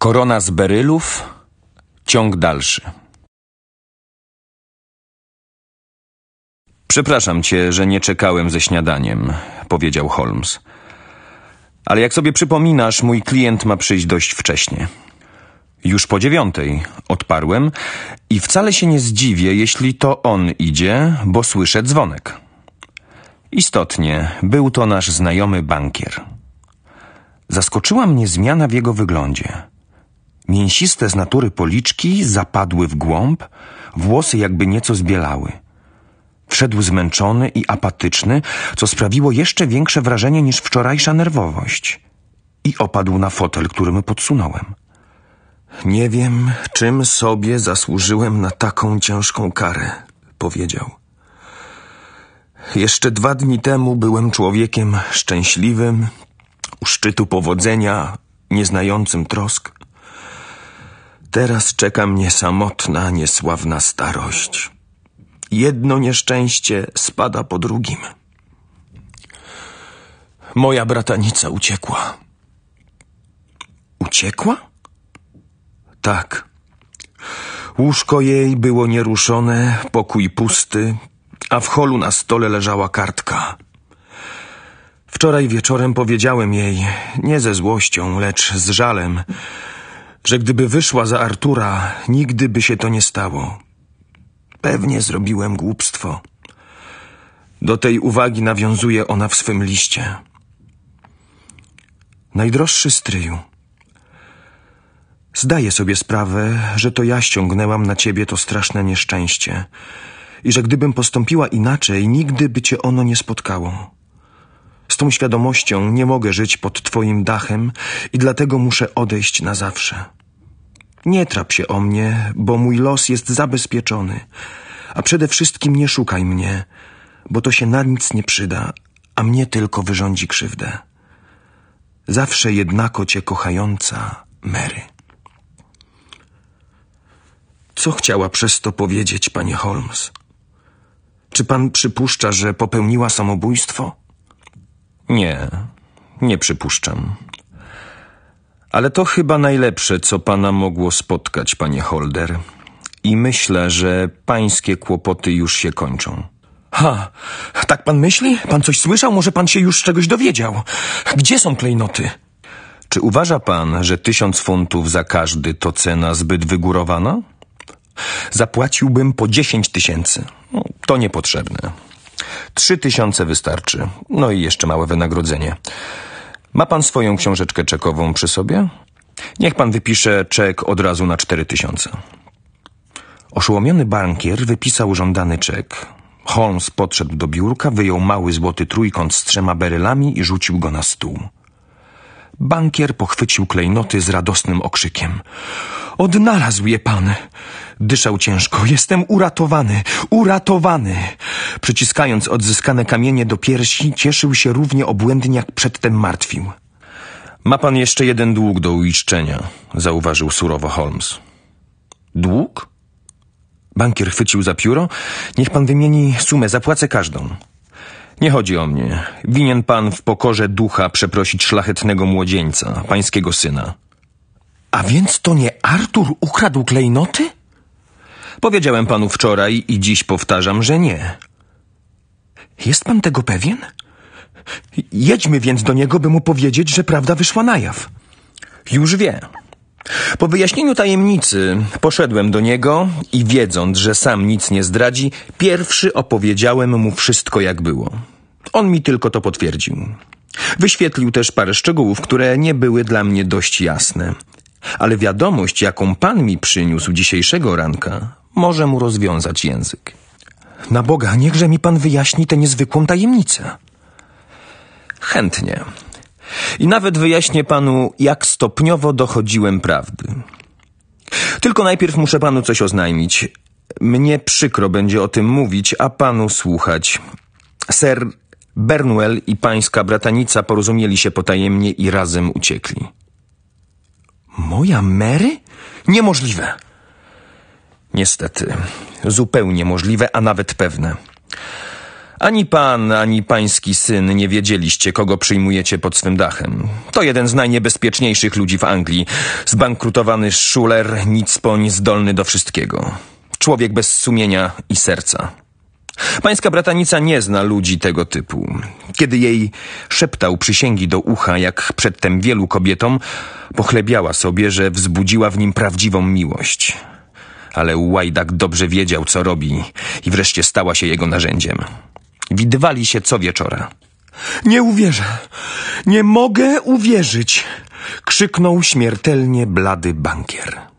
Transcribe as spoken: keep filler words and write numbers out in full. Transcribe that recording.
Korona z berylów, ciąg dalszy. Przepraszam cię, że nie czekałem ze śniadaniem, powiedział Holmes. Ale jak sobie przypominasz, mój klient ma przyjść dość wcześnie. Już po dziewiątej, odparłem i wcale się nie zdziwię, jeśli to on idzie, bo słyszę dzwonek. Istotnie, był to nasz znajomy bankier. Zaskoczyła mnie zmiana w jego wyglądzie. Mięsiste z natury policzki zapadły w głąb, włosy jakby nieco zbielały. Wszedł zmęczony i apatyczny, co sprawiło jeszcze większe wrażenie niż wczorajsza nerwowość. I opadł na fotel, który mu podsunąłem. Nie wiem, czym sobie zasłużyłem na taką ciężką karę, powiedział. Jeszcze dwa dni temu byłem człowiekiem szczęśliwym, u szczytu powodzenia, nieznającym trosk. Teraz czeka mnie samotna, niesławna starość. Jedno nieszczęście spada po drugim. Moja bratanica uciekła. Uciekła? Tak. Łóżko jej było nieruszone, pokój pusty, a w holu na stole leżała kartka. Wczoraj wieczorem powiedziałem jej, nie ze złością, lecz z żalem, że gdyby wyszła za Artura, nigdy by się to nie stało. Pewnie zrobiłem głupstwo. Do tej uwagi nawiązuje ona w swym liście. Najdroższy stryju, zdaję sobie sprawę, że to ja ściągnęłam na ciebie to straszne nieszczęście i że gdybym postąpiła inaczej, nigdy by cię ono nie spotkało. Z tą świadomością nie mogę żyć pod twoim dachem i dlatego muszę odejść na zawsze. Nie trap się o mnie, bo mój los jest zabezpieczony, a przede wszystkim nie szukaj mnie, bo to się na nic nie przyda, a mnie tylko wyrządzi krzywdę. Zawsze jednako cię kochająca Mary. Co chciała przez to powiedzieć, panie Holmes? Czy pan przypuszcza, że popełniła samobójstwo? Nie, nie przypuszczam. Ale to chyba najlepsze, co pana mogło spotkać, panie Holder. I myślę, że pańskie kłopoty już się kończą. Ha, tak pan myśli? Pan coś słyszał? Może pan się już czegoś dowiedział? Gdzie są klejnoty? Czy uważa pan, że tysiąc funtów za każdy to cena zbyt wygórowana? Zapłaciłbym po dziesięć tysięcy. No, to niepotrzebne. Trzy tysiące wystarczy. No i jeszcze małe wynagrodzenie. Ma pan swoją książeczkę czekową przy sobie? Niech pan wypisze czek od razu na cztery tysiące. Oszołomiony bankier wypisał żądany czek. Holmes podszedł do biurka, wyjął mały złoty trójkąt z trzema berylami i rzucił go na stół. Bankier pochwycił klejnoty z radosnym okrzykiem. Odnalazł je pan! Dyszał ciężko. Jestem uratowany! Uratowany! Przyciskając odzyskane kamienie do piersi, cieszył się równie obłędnie, jak przedtem martwił. Ma pan jeszcze jeden dług do uiszczenia, zauważył surowo Holmes. Dług? Bankier chwycił za pióro. Niech pan wymieni sumę, zapłacę każdą. Nie chodzi o mnie. Winien pan w pokorze ducha przeprosić szlachetnego młodzieńca, pańskiego syna. A więc to nie Artur ukradł klejnoty? Powiedziałem panu wczoraj i dziś powtarzam, że nie. Jest pan tego pewien? Jedźmy więc do niego, by mu powiedzieć, że prawda wyszła na jaw. Już wie. Po wyjaśnieniu tajemnicy poszedłem do niego i wiedząc, że sam nic nie zdradzi, pierwszy opowiedziałem mu wszystko, jak było. On mi tylko to potwierdził. Wyświetlił też parę szczegółów, które nie były dla mnie dość jasne. Ale wiadomość, jaką pan mi przyniósł dzisiejszego ranka, może mu rozwiązać język. Na Boga, niechże mi pan wyjaśni tę niezwykłą tajemnicę. Chętnie. I nawet wyjaśnię panu, jak stopniowo dochodziłem prawdy. Tylko najpierw muszę panu coś oznajmić. Mnie przykro będzie o tym mówić, a panu słuchać. Sir Bernwell i pańska bratanica porozumieli się potajemnie i razem uciekli. Moja Mary? Niemożliwe. Niestety, zupełnie możliwe, a nawet pewne. Ani pan, ani pański syn nie wiedzieliście, kogo przyjmujecie pod swym dachem. To jeden z najniebezpieczniejszych ludzi w Anglii. Zbankrutowany szuler, nicpoń, zdolny do wszystkiego. Człowiek bez sumienia i serca. Pańska bratanica nie zna ludzi tego typu. Kiedy jej szeptał przysięgi do ucha, jak przedtem wielu kobietom, pochlebiała sobie, że wzbudziła w nim prawdziwą miłość. Ale łajdak dobrze wiedział, co robi i wreszcie stała się jego narzędziem. Widywali się co wieczora. Nie uwierzę! Nie mogę uwierzyć! Krzyknął śmiertelnie blady bankier.